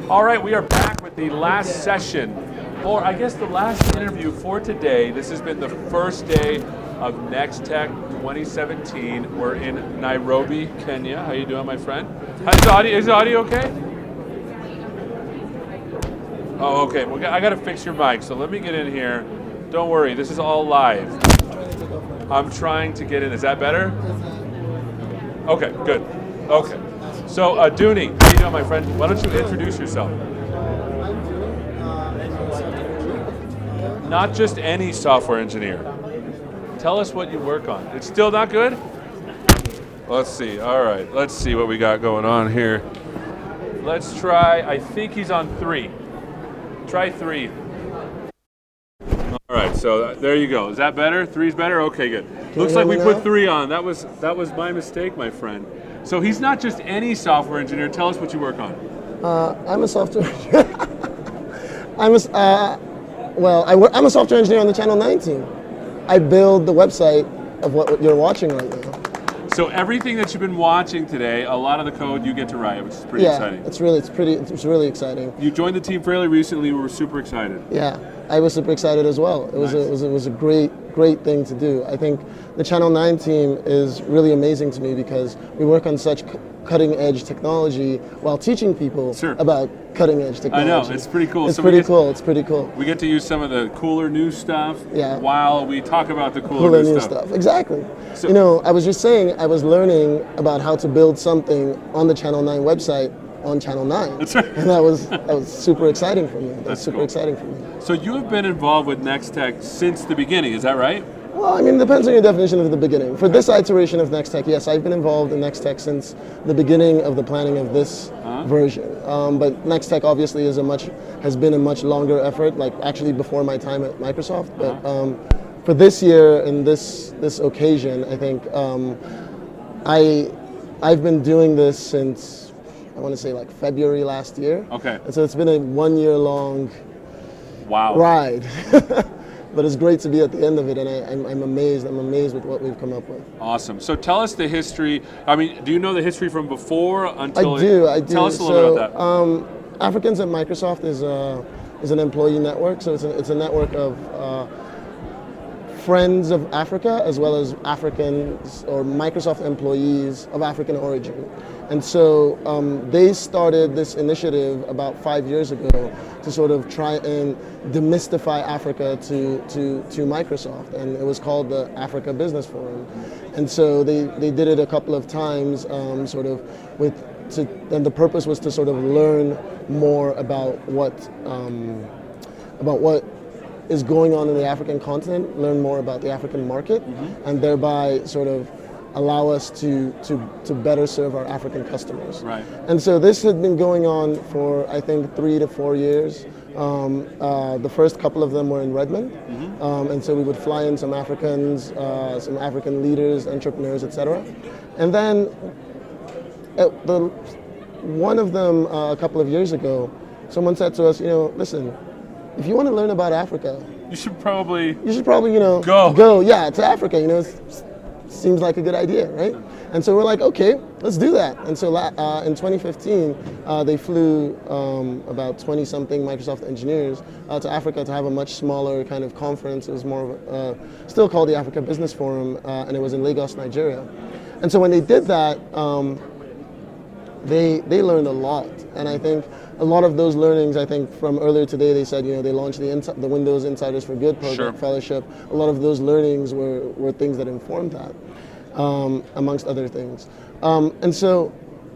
All right, we are back with the last session, or I guess the last interview for today. This has been the first day of Next Tech 2017. We're in Nairobi, Kenya. How you doing, my friend? Is the audio okay? Oh, okay. Well, I got to fix your mic, so let me get in here. Don't worry, this is all live. I'm trying to get in. Is that better? Okay, good. Okay. So, Dooney, how you doing, my friend? Why don't you introduce yourself? Not just any software engineer. Tell us what you work on. It's still not good? Let's see. All right. Let's see what we got going on here. Let's try. I think he's on 3. Try 3. All right. So there you go. Is that better? 3's better? Okay, good. Looks like we put 3 on. That was my mistake, my friend. So he's not just any software engineer. Tell us what you work on. I'm a software I'm a software engineer on the Channel 9 team. I build the website of what you're watching right now. So everything that you've been watching today, a lot of the code you get to write, which is pretty exciting. It's really exciting. You joined the team fairly recently. We were super excited. Yeah, I was super excited as well. It was a great thing to do. I think the Channel 9 team is really amazing to me because we work on such cutting edge technology while teaching people about cutting edge technology. I know, it's pretty cool. It's pretty cool. We get to use some of the cooler new stuff while we talk about the cooler new stuff. Exactly. So, I was just saying, I was learning about how to build something on the Channel 9 website on Channel 9. That's right. And that was super exciting for me. That's super cool. exciting for me. So you have been involved with Next Tech since the beginning, is that right? Well, I mean, it depends on your definition of the beginning. For this iteration of Next Tech, yes, I've been involved in Next Tech since the beginning of the planning of this version. But Next Tech obviously has been a much longer effort, like actually before my time at Microsoft. But for this year and this occasion, I think I've been doing this since, I want to say like February last year. Okay. And so it's been a 1-year-long ride. But it's great to be at the end of it, and I'm amazed. I'm amazed with what we've come up with. Awesome. So tell us the history. I mean, do you know the history from before until? I do. Tell us a little bit about that. Africans at Microsoft is an employee network. So it's a network of friends of Africa as well as Africans or Microsoft employees of African origin. And so they started this initiative about 5 years ago to sort of try and demystify Africa to Microsoft, and it was called the Africa Business Forum. And so they did it a couple of times, and the purpose was to sort of learn more about what is going on in the African continent, learn more about the African market, and thereby sort of allow us to better serve our African customers. Right. And so this had been going on for, I think, 3 to 4 years. The first couple of them were in Redmond. And so we would fly in some Africans, some African leaders, entrepreneurs, etc. And then one of them, a couple of years ago, someone said to us, listen, if you want to learn about Africa, you should probably go to Africa. Seems like a good idea, right? And so we're like, okay, let's do that. And so in 2015, they flew about 20-something Microsoft engineers to Africa to have a much smaller kind of conference. It was more of still called the Africa Business Forum, and it was in Lagos, Nigeria. And so when they did that, they learned a lot. And I think a lot of those learnings, I think from earlier today, they said, they launched the Windows Insiders for Good program fellowship. A lot of those learnings were things that informed that, amongst other things. And so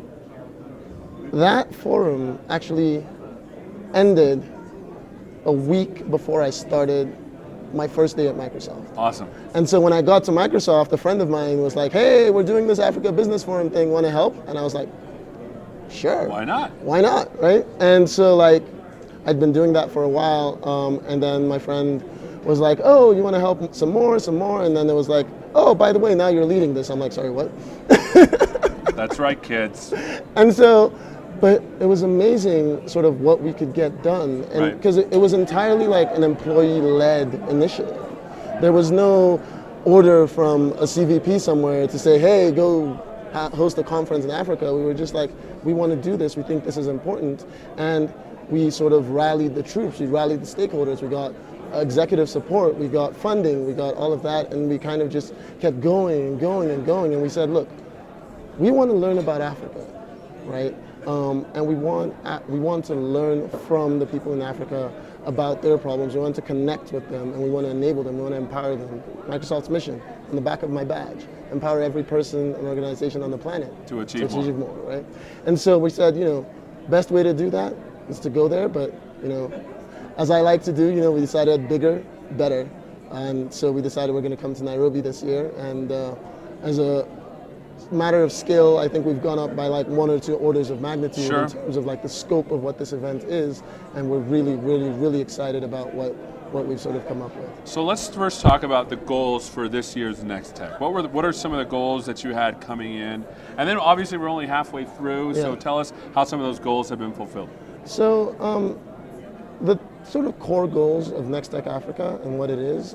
that forum actually ended a week before I started my first day at Microsoft. Awesome. And so when I got to Microsoft, a friend of mine was like, hey, we're doing this Africa Business Forum thing, want to help? And I was like, sure. Why not? Why not, right? And so I'd been doing that for a while, and then my friend was like, oh, you want to help some more, and then it was like, oh, by the way, now you're leading this. I'm like, sorry, what? That's right, kids. And so, but it was amazing sort of what we could get done, and because it was entirely like an employee-led initiative. There was no order from a CVP somewhere to say, hey, go host a conference in Africa. We were just like, we want to do this. We think this is important, and we sort of rallied the troops. We rallied the stakeholders. We got executive support. We got funding. We got all of that, and we kind of just kept going and going and going. And we said, look, we want to learn about Africa, right? And we want to learn from the people in Africa about their problems. We want to connect with them, and we want to enable them. We want to empower them. Microsoft's mission on the back of my badge: empower every person and organization on the planet to achieve more, right? And so we said, best way to do that is to go there, but as I like to do, we decided bigger, better, and so we decided we're going to come to Nairobi this year, and as a matter of scale, I think we've gone up by like 1 or 2 orders of magnitude Sure. in terms of like the scope of what this event is, and we're really, really, really excited about what we've sort of come up with. So let's first talk about the goals for this year's Next Tech. What are some of the goals that you had coming in? And then obviously we're only halfway through, so tell us how some of those goals have been fulfilled. So the sort of core goals of Next Tech Africa and what it is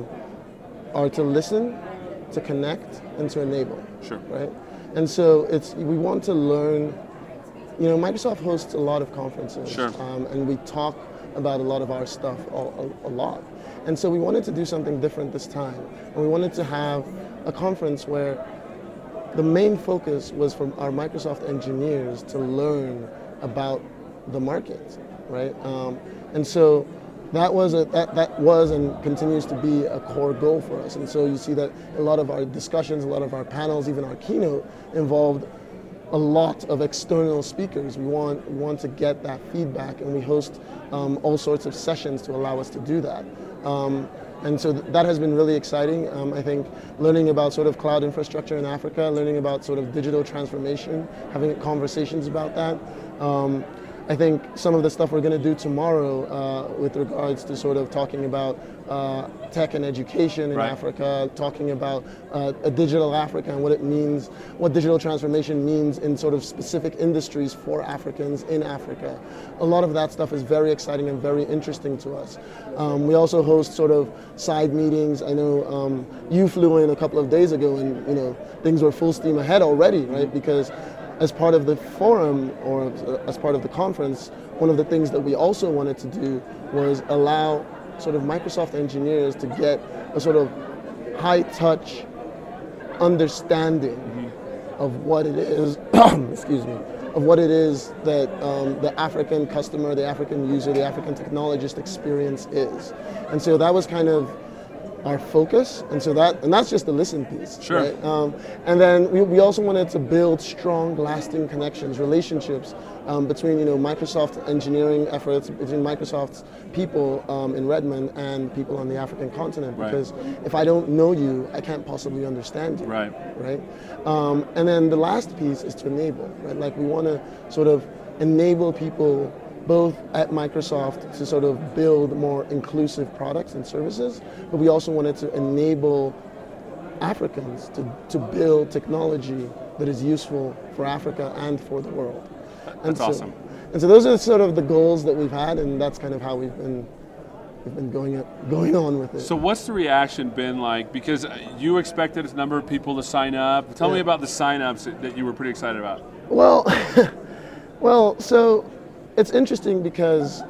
are to listen, to connect, and to enable. Sure. Right? And so we want to learn. Microsoft hosts a lot of conferences. Sure. And we talk about a lot of our stuff a lot. And so we wanted to do something different this time. And we wanted to have a conference where the main focus was from our Microsoft engineers to learn about the market, right? And so that was and continues to be a core goal for us. And so you see that a lot of our discussions, a lot of our panels, even our keynote involved a lot of external speakers. We want to get that feedback, and we host all sorts of sessions to allow us to do that. And so that has been really exciting. I think learning about sort of cloud infrastructure in Africa, learning about sort of digital transformation, having conversations about that. I think some of the stuff we're going to do tomorrow with regards to sort of talking about tech and education in Right. Africa, talking about a digital Africa and what it means, what digital transformation means in sort of specific industries for Africans in Africa. A lot of that stuff is very exciting and very interesting to us. We also host sort of side meetings. I know you flew in a couple of days ago, and things were full steam ahead already, right? Because as part of the forum or as part of the conference, one of the things that we also wanted to do was allow sort of Microsoft engineers to get a sort of high-touch understanding of what it is, excuse me, of what it is that the African customer, the African user, the African technologist experience is. And so that was kind of our focus, and that's just the listen piece. Sure. Right? And then we also wanted to build strong, lasting connections, relationships between Microsoft engineering efforts, between Microsoft's people in Redmond and people on the African continent. Right. Because if I don't know you, I can't possibly understand you. Right. Right. And then the last piece is to enable. Right. Like we want to sort of enable people both at Microsoft to sort of build more inclusive products and services, but we also wanted to enable Africans to build technology that is useful for Africa and for the world. That's awesome. And so those are sort of the goals that we've had, and that's kind of how we've been going on with it. So what's the reaction been like? Because you expected a number of people to sign up. Tell me about the sign-ups that you were pretty excited about. Well, so it's interesting because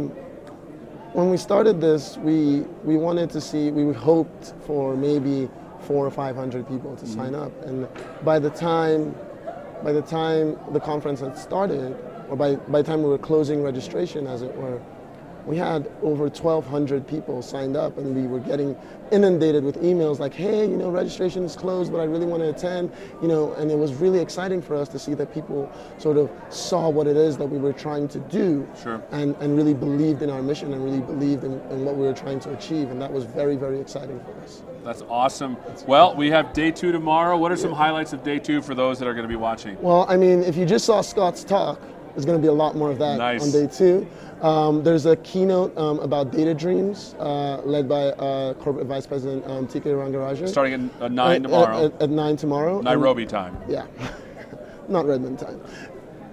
when we started this, we wanted to see, we hoped for maybe 400 or 500 people to sign up, and by the time the conference had started, or by the time we were closing registration, as it were, we had over 1,200 people signed up, and we were getting inundated with emails like, hey, registration is closed, but I really want to attend, and it was really exciting for us to see that people sort of saw what it is that we were trying to do. Sure. and really believed in our mission and really believed in what we were trying to achieve, and that was very, very exciting for us. That's awesome. Well, we have day 2 tomorrow. What are some highlights of day 2 for those that are going to be watching? Well, I mean, if you just saw Scott's talk, there's going to be a lot more of that on day 2. There's a keynote about data dreams led by Corporate Vice President TK Rangarajan. Starting at 9 tomorrow. At 9 tomorrow. Nairobi time. Yeah, not Redmond time.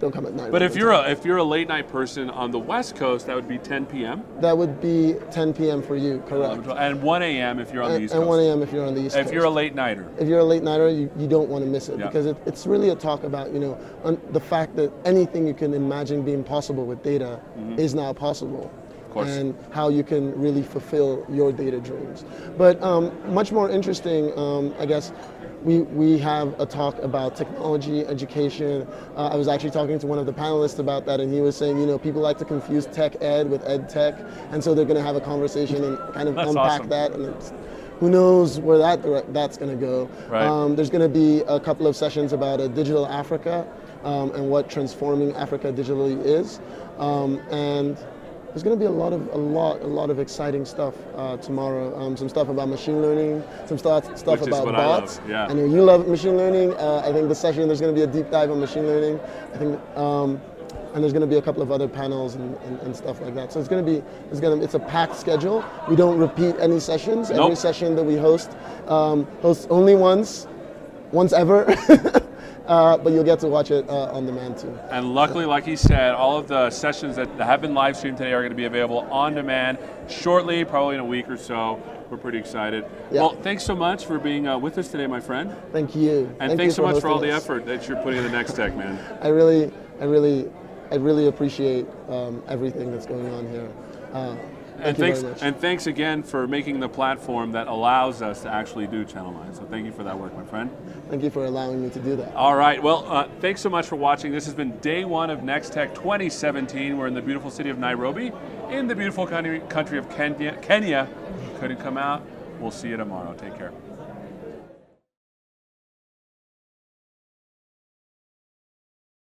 don't come at 9. But if you're a late night person on the West Coast, that would be 10 p.m. That would be 10 p.m. for you, correct? And 1 a.m. if you're on the East Coast. And 1 a.m. if you're on the East Coast. If you're a late nighter. If you're a late nighter, you don't want to miss it, because it's really a talk about the fact that anything you can imagine being possible with data is now possible. And how you can really fulfill your data dreams. But much more interesting, I guess, we have a talk about technology, education. I was actually talking to one of the panelists about that, and he was saying, people like to confuse tech ed with ed tech, and so they're going to have a conversation and kind of unpack that, and who knows where that's going to go. Right. There's going to be a couple of sessions about a digital Africa and what transforming Africa digitally is, and there's going to be a lot of exciting stuff tomorrow. Some stuff about machine learning, some stuff about bots. I know you love machine learning. I think the session there's going to be a deep dive on machine learning. I think, and there's going to be a couple of other panels and stuff like that. So it's a packed schedule. We don't repeat any sessions. Nope. Every session that we host only once ever. But you'll get to watch it on demand too. And luckily, like he said, all of the sessions that have been live streamed today are going to be available on demand shortly, probably in a week or so. We're pretty excited. Yeah. Well, thanks so much for being with us today, my friend. Thank you. And thanks so much for all the effort that you're putting in the Next Tech, man. I really appreciate everything that's going on here. And thanks again for making the platform that allows us to actually do Channel 9. So thank you for that work, my friend. Thank you for allowing me to do that. All right. Well, thanks so much for watching. This has been day one of Next Tech 2017. We're in the beautiful city of Nairobi, in the beautiful country of Kenya. Couldn't come out. We'll see you tomorrow. Take care.